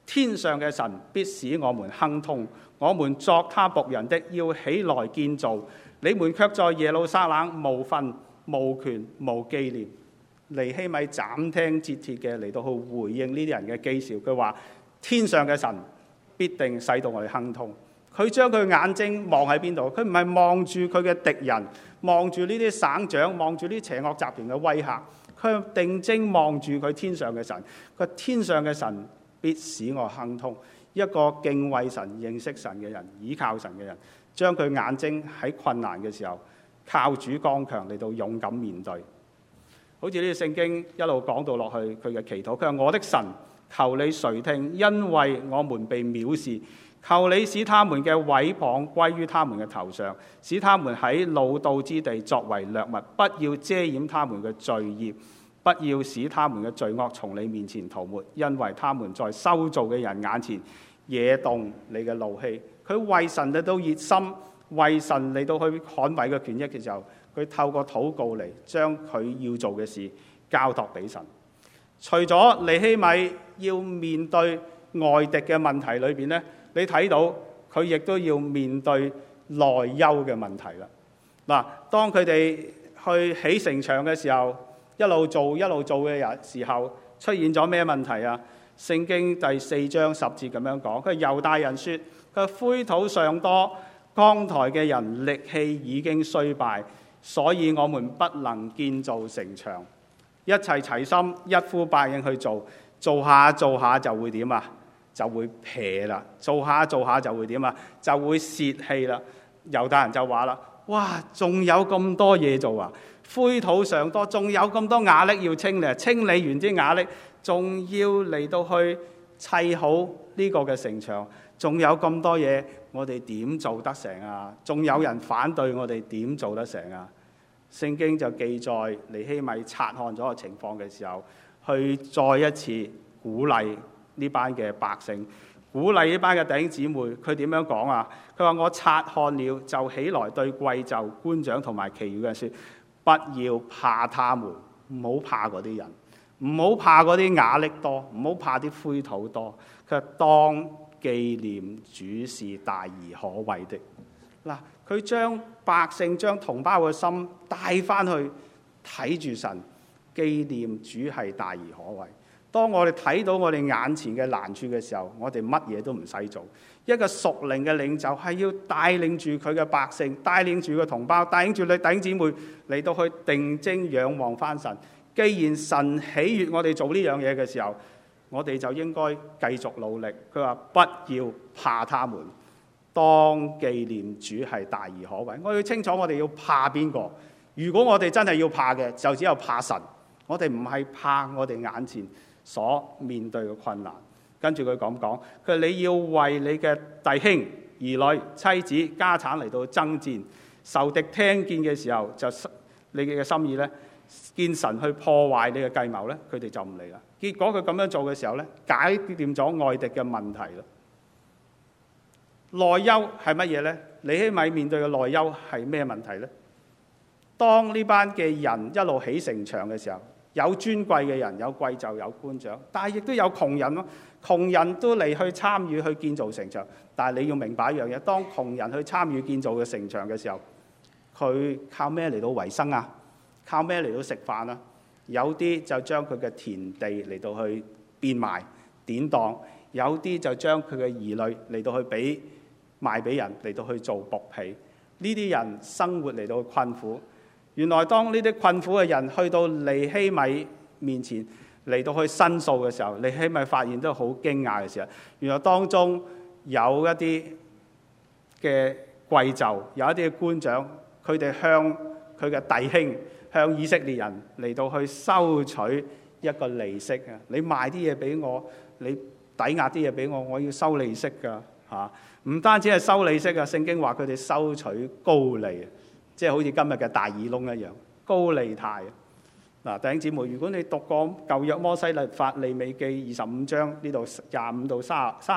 天上嘅神必使我們亨通，我們作他僕人的要起來建造，你們卻在耶路撒冷無份、無權、無紀念。尼希米斬釘截鐵嘅嚟到去回應呢啲人嘅譏笑，佢話天上嘅神必定使到我哋亨通。佢將佢眼睛望喺邊度？佢唔係望住佢嘅敵人，望住呢啲省長，望住呢啲邪惡集團嘅威嚇，佢定睛望住佢天上嘅神。佢天上嘅神必使我亨通。一個敬畏神、認識神嘅人、倚靠神嘅人，將佢眼睛喺困難嘅時候靠主剛強嚟到勇敢面對。好似呢個聖經一路講到落去，佢嘅祈禱，佢話我的神，求你垂聽，因為我們被藐視。求你使他們嘅毀謗歸於他們嘅頭上，使他們喺老道之地作為掠物，不要遮掩他們嘅罪孽，不要使他們嘅罪惡從你面前塗抹，因為他們在修造嘅人眼前惹動你嘅怒氣。佢為神嚟到熱心，為神嚟到去捍衛嘅權益嘅時候，佢透過禱告嚟將佢要做嘅事交託俾神。除咗尼希米要面對外敵嘅問題裏邊呢，你睇到佢亦都要面對內憂嘅問題啦。嗱，當佢哋去起城牆嘅時候，一路做嘅時候，出現咗咩問題啊？聖經第4章10節咁樣講，佢猶大人說：佢灰土尚多，扛抬嘅人力氣已經衰敗，所以我們不能建造城牆。一齊齊心，一呼百應去做，做下就會點啊？就會撇啦，做下就會點啊？就會泄氣啦。猶大人就話啦：哇，仲有咁多嘢做啊！灰土尚多，仲有咁多瓦礫要清理，清理完啲瓦礫，仲要嚟到去砌好呢個嘅城牆，仲有咁多嘢，我哋點做得成啊？仲有人反對我哋，點做得成啊？聖經就記載尼希米察看咗個情況嘅時候，去再一次鼓勵呢班嘅百姓，鼓勵呢班嘅弟兄姊妹。佢點樣講啊？佢話：我察看了，就起來對貴胄、官長同埋其餘嘅人說：不要怕他們，唔好怕嗰啲人，唔好怕嗰啲瓦礫多，唔好怕啲灰土多。佢話當紀念主是大而可畏的。嗱，佢將百姓、將同胞嘅心帶翻去睇住神，紀念主係大而可畏。當我哋睇到我哋眼前嘅難處嘅時候，我哋乜嘢都唔使做。一個屬靈嘅領袖係要帶領住佢嘅百姓，帶領住個同胞，帶領住你弟兄姊妹嚟到去定睛仰望翻神。既然神喜悅我哋做呢樣嘢嘅時候，我哋就應該繼續努力。佢話不要怕他們，當紀念主係大而可畏。我要清楚我哋要怕邊個。如果我哋真係要怕嘅，就只有怕神。我哋唔係怕我哋眼前所面對嘅困難。跟住佢咁講，佢話你要為你嘅弟兄、兒女、妻子、家產嚟到爭戰，仇敵聽見嘅時候，就你嘅心意呢，見神去破壞你嘅計謀呢，佢哋就唔嚟啦。結果佢咁樣做嘅時候呢，解決咗外敵嘅問題啦。內憂係乜嘢呢？尼希米面對嘅內憂係咩問題呢？當呢班嘅人一路起城牆嘅時候，有尊貴嘅人，有貴胄，有官長，但係亦都有窮人咯。窮人都嚟去參與去建造城牆，但係你要明白一樣嘢，當窮人去參與建造嘅城牆嘅時候，佢靠咩嚟到維生啊？靠咩嚟到食飯啊？有啲就將佢嘅田地嚟到去變賣典當，有啲就將佢嘅兒女嚟到去賣俾人嚟到去做僕婢。呢啲人生活嚟到困苦。原來當呢啲困苦嘅人去到尼希米面前嚟到去申訴嘅時候，尼希米發現都好驚訝嘅時候，原來當中有一啲嘅貴胄，有一啲嘅官長，佢哋向佢嘅弟兄，向以色列人嚟到去收取一個利息啊！你賣啲嘢俾我，你抵押啲嘢俾我，我要收利息㗎嚇！唔單止係收利息啊，聖經話佢哋收取高利，即係好似今日嘅大耳窿一樣，高利貸。嗱，弟兄姊妹，如果你讀過舊約摩西律法利未記25章呢度35到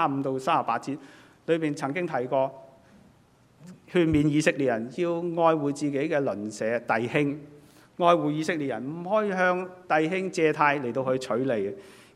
38節，裏邊曾經提過勸勉以色列人要愛護自己嘅鄰舍弟兄，愛護以色列人唔可以向弟兄借貸嚟到去取利。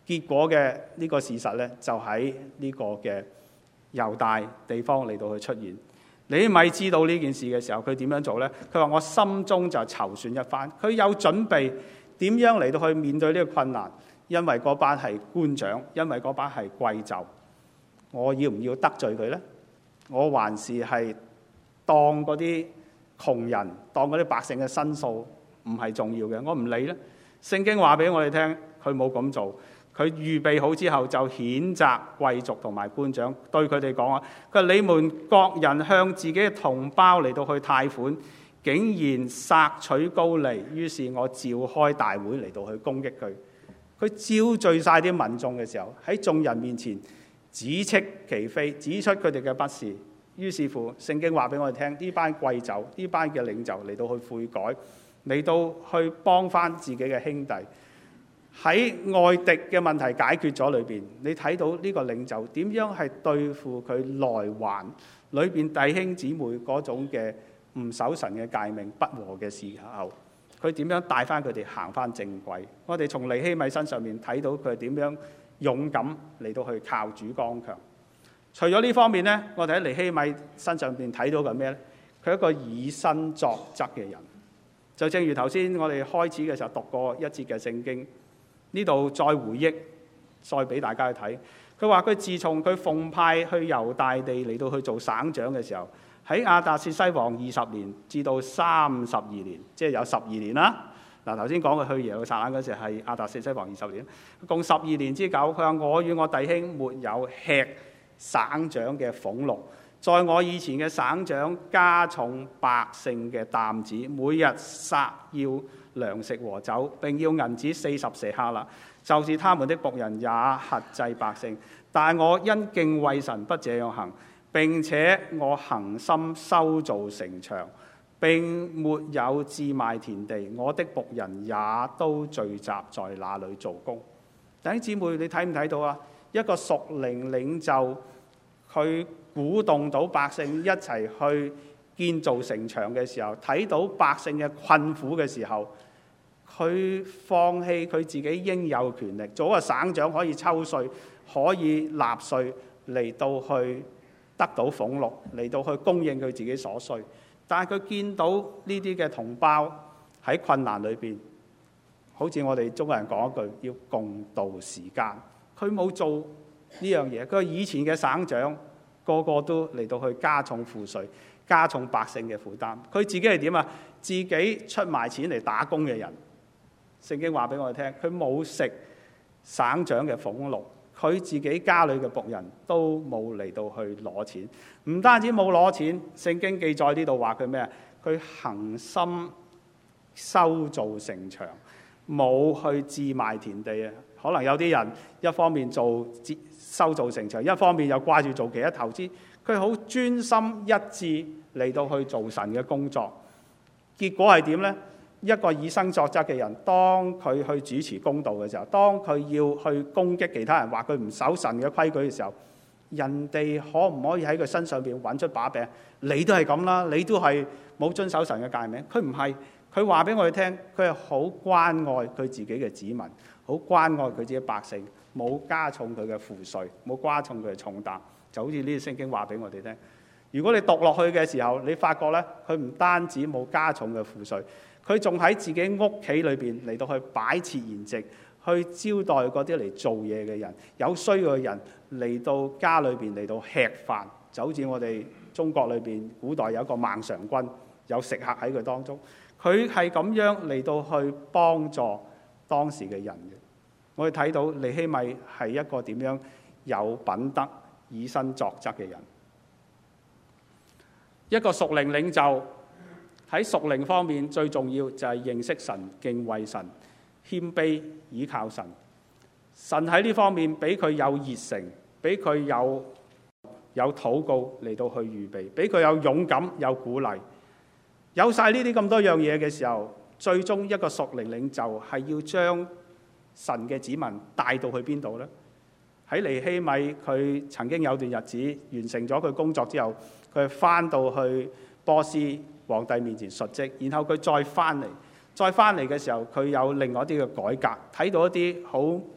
結果嘅呢個事實呢，就喺呢個嘅猶大地方嚟到去出現。尼希米知道呢件事嘅時候，佢點樣做呢？佢話我心中就籌算一番，佢有準備點樣嚟到去面對呢個困難，因為嗰班係官長，因為嗰班係貴胄，我要唔要得罪佢呢？我還是係當嗰啲窮人，當嗰啲百姓嘅申訴唔係重要嘅，我唔理呢。聖經話俾我哋聽，佢冇咁做。佢預備好之後就譴責貴族同埋官長，對佢哋講啊，佢話你們各人向自己嘅同胞嚟到去貸款，竟然索取高利，於是我召開大會嚟到去攻擊佢。佢招聚晒啲民眾嘅時候，喺眾人面前指斥其非，指出佢哋嘅不是。於是乎聖經話俾我哋聽，呢班貴胄，呢班嘅領袖嚟到去悔改，嚟到去幫翻自己嘅兄弟。喺外敵嘅問題解決咗裏邊，你睇到呢個領袖點樣係對付佢內患裏邊弟兄姊妹嗰種嘅唔守神嘅誡命不和嘅時候，佢點樣帶翻佢哋行翻正軌？我哋從尼希米身上面睇到佢點樣勇敢嚟到去靠主剛強。除咗呢方面呢，我哋喺尼希米身上邊睇到嘅咩呢？佢係一個以身作則嘅人。就正如頭先我哋開始嘅時候讀過一節嘅聖經。呢度再回憶，再俾大家去睇。佢話佢自從佢奉派去猶大地嚟到去做省長嘅時候，喺亞達薛西王20年至到32年，即係有12年啦。嗱，頭先講佢去耶路撒冷嗰時係亞達薛西王20年，共12年之久。佢話我與我弟兄沒有吃省長嘅俸祿，在我以前嘅省長加重百姓嘅擔子，每日撒要糧食和酒，並要銀子40舍客勒，就是他們的僕人也轄制百姓。但我因敬畏神不這樣行，並且我恒心修造城牆，並沒有置賣田地，我的僕人也都聚集在那裏做工。弟兄姊妹，你睇唔睇到啊？一個屬靈領袖，佢鼓動到百姓一齊去建造城牆嘅時候，睇到百姓嘅困苦嘅時候，佢放棄佢自己應有權力，做一個省長可以抽稅，可以納稅嚟到去得到俸祿，嚟到去供應佢自己所需。但係佢見到呢啲嘅同胞喺困難裏邊，好似我哋中國人講一句，要共度時間。佢冇做呢樣嘢。佢以前嘅省長個個都嚟到去加重賦稅，加重百姓嘅負擔。佢自己係點啊？自己出埋錢嚟打工嘅人。聖經話俾我哋聽，佢冇食省長嘅俸祿，佢自己家裏嘅僕人都冇嚟到去攞錢。唔單止冇攞錢，聖經記載呢度話佢咩啊？佢恒心修造城牆，冇去置賣田地啊！可能有啲人一方面做修造城牆，一方面又掛住做其他投資。佢好專心一致嚟到去做神嘅工作。結果係點呢？一個以身作則嘅人，當佢去主持公道嘅時候，當佢要去攻擊其他人，話佢唔守神嘅規矩嘅時候，人哋可唔可以喺佢身上邊揾出把柄？你都係咁啦，你都係冇遵守神嘅誡命。佢唔係，佢話俾我哋聽，佢係好關愛佢自己嘅子民，好關愛佢自己百姓，冇加重佢嘅賦稅，冇加重佢嘅重擔。就好似呢啲聖經話俾我哋聽。如果你讀落去嘅時候，你發覺咧，佢唔單止冇加重嘅賦稅，佢仲喺自己屋企裏邊嚟到去擺設筵席，去招待嗰啲嚟做嘢嘅人，有需要嘅人嚟到家裏邊嚟到吃飯。就好似我哋中國裏邊古代有一個孟嘗君，有食客喺佢當中，佢係咁樣嚟到去幫助當時嘅人嘅。我哋睇到尼希米係一個點樣有品德、以身作則嘅人。一個屬靈領袖喺屬靈方面最重要就係認識神、敬畏神、謙卑倚靠神。神喺呢方面俾佢有熱誠，俾佢有禱告嚟到去預備，俾佢有勇敢、有鼓勵。有晒呢啲咁多樣嘢嘅時候，最終一個屬靈領袖係要將神嘅子民帶到去邊度呢？喺尼希米，佢曾經有段日子完成咗佢工作之後，佢翻到去波斯皇帝面前述職，然後佢再翻嚟嘅時候，佢有另外一啲嘅改革，睇到一啲好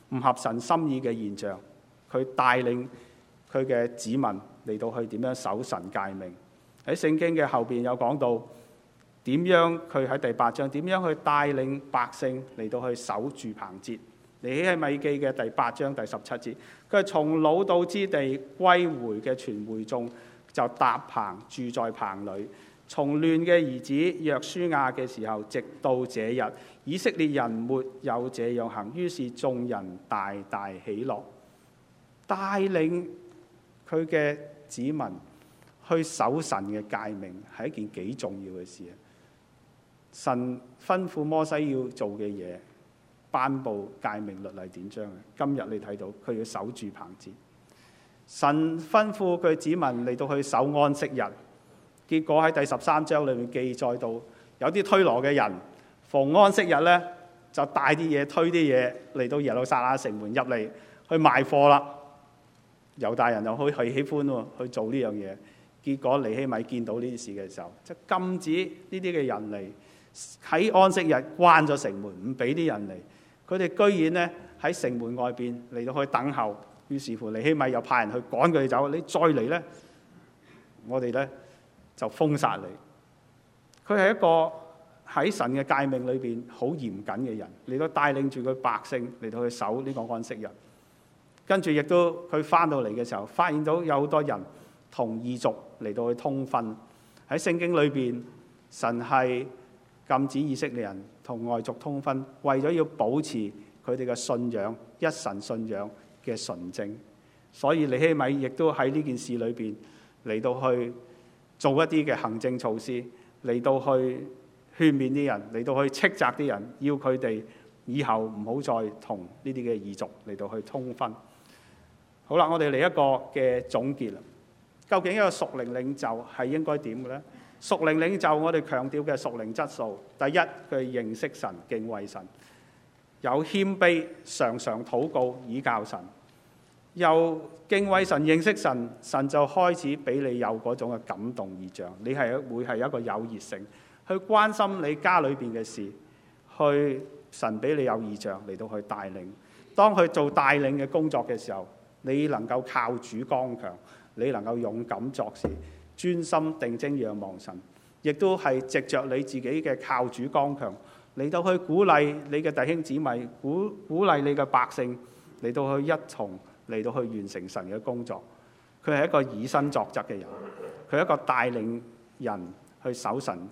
唔合神心意嘅現象，佢帶領佢嘅子民嚟到去點樣守神誡命。喺聖經嘅後邊有講到點樣，佢喺第8章點樣去帶領百姓嚟到去守住棚節。尼希米記嘅第8章第17節，佢係從老道之地歸回嘅全會眾就搭棚住在棚裏。從亂嘅兒子約書亞嘅時候，直到這日，以色列人沒有這樣行，於是眾人大大喜樂。帶領佢嘅子民去守神嘅誡命係一件幾重要嘅事啊！神吩咐摩西要做嘅嘢，頒布誡命律例典章嘅。今日你睇到佢要守住棚節。神吩咐佢子民嚟到去守安息日，結果喺第13章裏面記載到，有啲推羅嘅人逢安息日呢，就帶啲嘢推啲嘢嚟到耶路撒冷城門入嚟去賣貨啦。猶大人又去喜歡去做呢樣嘢，結果尼希米見到呢啲事嘅時候，就禁止呢啲嘅人嚟，喺安息日關咗城門，唔俾啲人嚟。佢哋居然呢喺城門外邊嚟到去等候，於是乎尼希米又派人去趕佢哋走。你再嚟呢，我哋呢就封殺你。佢係一個喺神嘅誡命裏邊好嚴謹嘅人，嚟到帶領住佢百姓嚟到去守呢個安息日。跟住亦都佢翻到嚟嘅時候，發現到有好多人同異族嚟到去通婚。喺聖經裏邊，神係禁止以色列人同外族通婚，為咗要保持佢哋嘅信仰，一神信仰嘅純正。所以尼希米亦都喺呢件事裏邊嚟到去做一啲嘅行政措施，嚟到去勸勉啲人，嚟到去斥責啲人，要佢哋以後唔好再同呢啲嘅異族嚟到去通婚。好啦，我哋嚟一個嘅總結啦。究竟一個屬靈領袖係應該點嘅呢？屬靈領袖我哋強調嘅屬靈質素，第一，佢認識神、敬畏神，有謙卑，常常禱告倚教神，又敬畏神、認識神，神就開始俾你有嗰種嘅感動異象。你係會係一個有熱誠去關心你家裏邊嘅事，去神俾你有異象嚟到去帶領。當佢做帶領嘅工作嘅時候，你能夠靠主剛強，你能夠勇敢作事，專心定睛仰望神，亦都係藉着你自己嘅靠主剛強嚟到去鼓勵你嘅弟兄姊妹，鼓勵你嘅百姓嚟到去一同嚟到去完成神嘅工作。佢係一個以身作則嘅人，佢係一個帶領人去守神